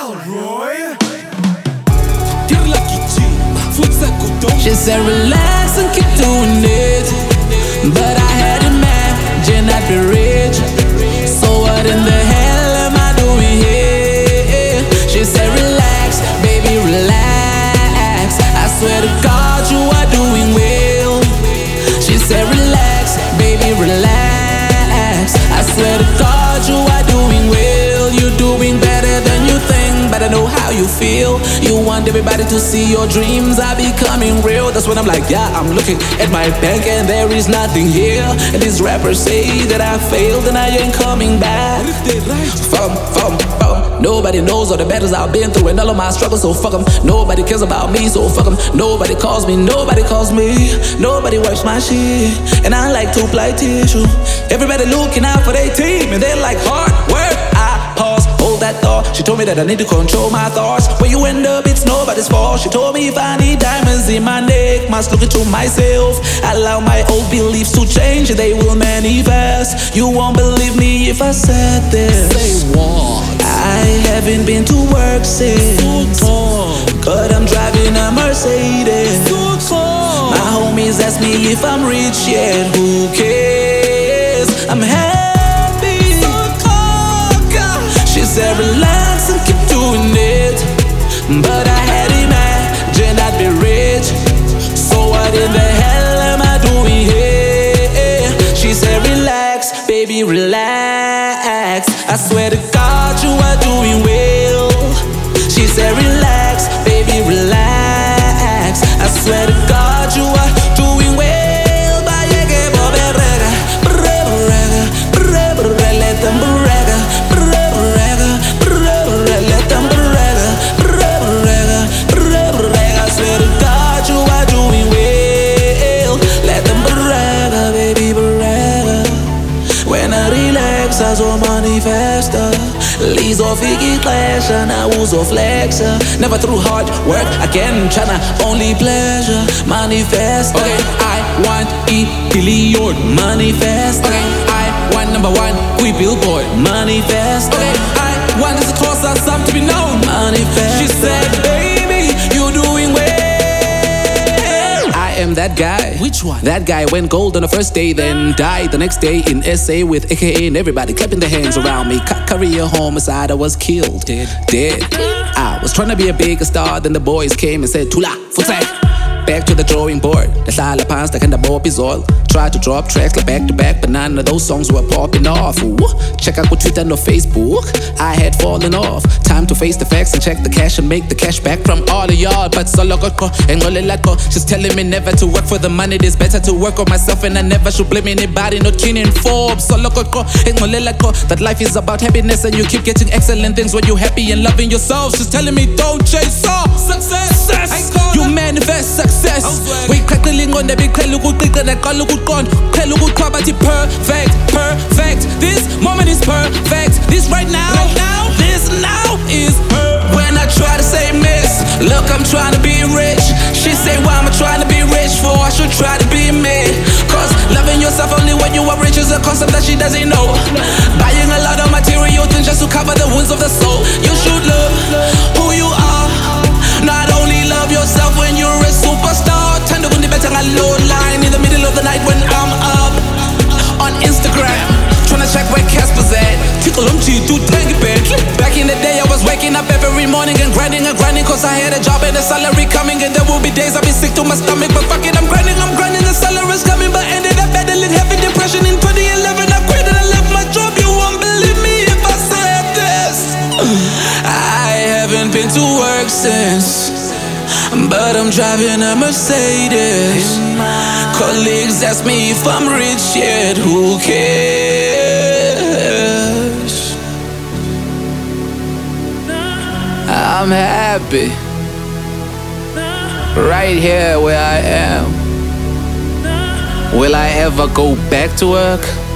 Roy. She said relax and keep doing it, but I had imagined I'd be rich. So what in the hell am I doing here? She said relax, baby relax, I swear to God you are doing well. She said relax, baby relax, I swear to God you are doing well. You're doing better than you think, but I know how you feel. You want everybody to see your dreams are becoming real. That's when I'm like, yeah, I'm looking at my bank and there is nothing here. And these rappers say that I failed and I ain't coming back. Fuck 'em. Nobody knows all the battles I've been through and all of my struggles, so fuck 'em. Nobody cares about me, so fuck 'em. Nobody calls me, nobody wipes my shit, and I like to apply tissue. Everybody looking out for their team and they're like, hard work. I pause, hold that thought. She told me that I need to control my thoughts. Where you end up, it's nobody's fault. She told me if I need diamonds in my neck, must look into myself. Allow my old beliefs to change, they will manifest. You won't believe me if I said this. Say what? I haven't been to work since, but I'm driving a Mercedes. My homies ask me if I'm rich yet, who cares? I'm happy. She said relax and keep doing it, but I had imagined I'd be rich. So what in the hell am I doing here? She said relax, baby relax, I swear to God you are doing well. She said relax, baby relax, I swear to God you are doing well. Let them brag, let them brag, I swear to God you are doing well. Let them brag, baby brag. When I relax, I so manifesta. Lizo fiki pleasure, now uzo flexa. Never through hard work, again tryna only pleasure. Manifest. Okay, I want billion. Manifest. Okay, I want #1, we billboard. Manifest. Okay, I want this to cause us something to be known. Manifest. She said, baby, you're doing well. I am that guy. Which one? That guy went gold on the first day, then died the next day in SA with AKA and everybody clapping their hands around me. Cut career homicide, I was killed. Dead. I was trying to be a bigger star, then the boys came and said, Tula, futsal. Back to the drawing board. Nahlala phansi ndakhe ndabopha. Tried to drop tracks like back to back, but none of those songs were popping off. Ooh. Check out Twitter no Facebook, I had fallen off. Time to face the facts and check the cash and make the cash back from all of y'all. But solo got caught and she's telling me never to work for the money. It's better to work on myself and I never should blame anybody. Not keen in Forbes. Solo got caught and that life is about happiness and you keep getting excellent things when you're happy and loving yourself. She's telling me don't chase all success. You manifest success. We crackling on the big perfect. This moment is perfect. This right now, this now is perfect. When I try to say miss, look, I'm trying to be rich. She say, why am I trying to be rich for? I should try to be me. Cause loving yourself only when you are rich is a concept that she doesn't know. Buying a lot of material things just to cover the wounds of the soul. You should love who you are. Not only love yourself when you're a superstar. Tend to win the better low line in the middle of the night when I'm up on Instagram, tryna check where Casper's at. Tickle to tangy bed. Back in the day I was waking up every morning and grinding cause I had a job and a salary coming. And there will be days I'll be sick to my stomach, but fuck it, I'm grinding, the salary's coming. But ended up battling heavy depression in 2011. I quit and I left my job, you won't believe me if I said this. I haven't been to work since, but I'm driving a Mercedes. Colleagues ask me if I'm rich yet, who cares? I'm happy right here where I am. Will I ever go back to work?